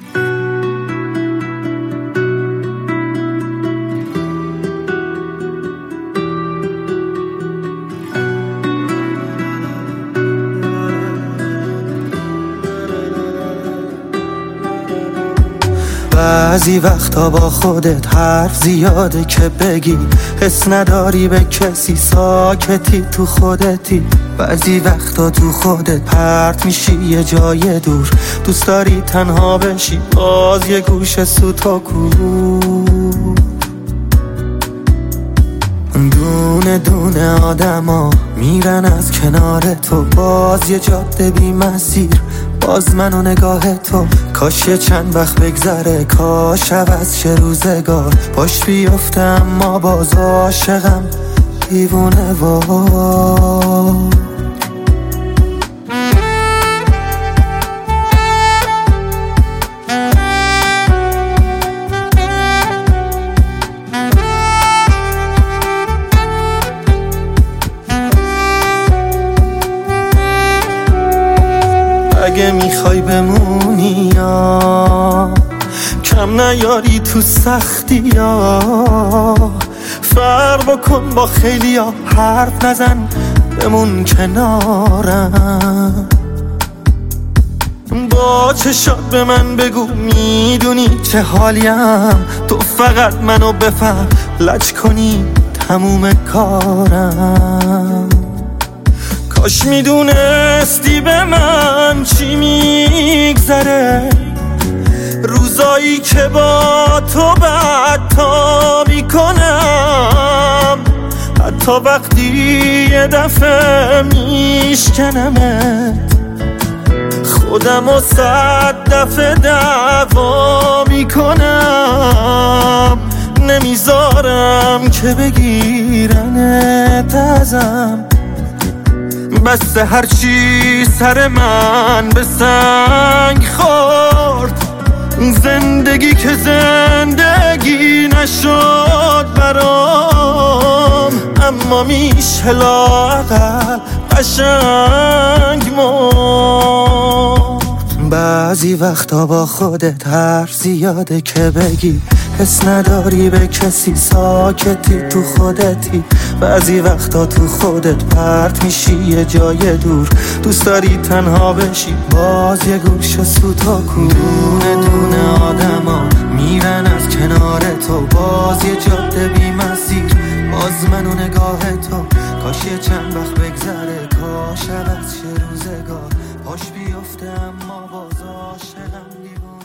بعضی وقتا با خودت حرف زیاده که بگی، حس نداری به کسی، ساکتی تو خودتی. بعضی وقتا تو خودت پرت میشی یه جای دور، دوست داری تنها بشی باز یه گوشه سوتاکو. دونه دونه آدما میرن از کنار تو، باز یه جاده بی مسیر، باز من و نگاه تو. کاش یه چند وقت بگذره، کاش عوض شه روزگار، پاش بیفته اما باز عاشقم دیوونه وار. اگه میخوای بمونی یا کم نیاری تو سختی یا، فرق بکن با خیلی ها، حرف نزن بمون کنارم. با چشات به من بگو میدونی چه حالیم، تو فقط منو بفهم لج کنی تموم کارم. کاش میدونستی به من چی میگذره، روزایی که با تو بدتا میکنم، حتی وقتی یه دفعه میشکنمت، خودم و 100 دفعه دعوا میکنم. نمیذارم که بگیرنت ازم، بس هرچی سر من به سنگ خورد، زندگی که زندگی نشد برام، اما میشه لااقل قشنگ مرد. بعضی وقتا با خودت حرف زیاده که بگی، حس نداری به کسی، ساکتی تو خودتی. بعضی وقتا تو خودت پرت میشی یه جای دور، دوست داری تنها بشی باز یه گوشه سوتاکو. دونه دونه آدما میرن از کنار تو، باز یه جاده بی مسیر، باز من و نگاه تو. کاش یه چند وقت بگذره، کاش عوض شه روزگار، پاش بیفته اما باز عاشقم دیوونه.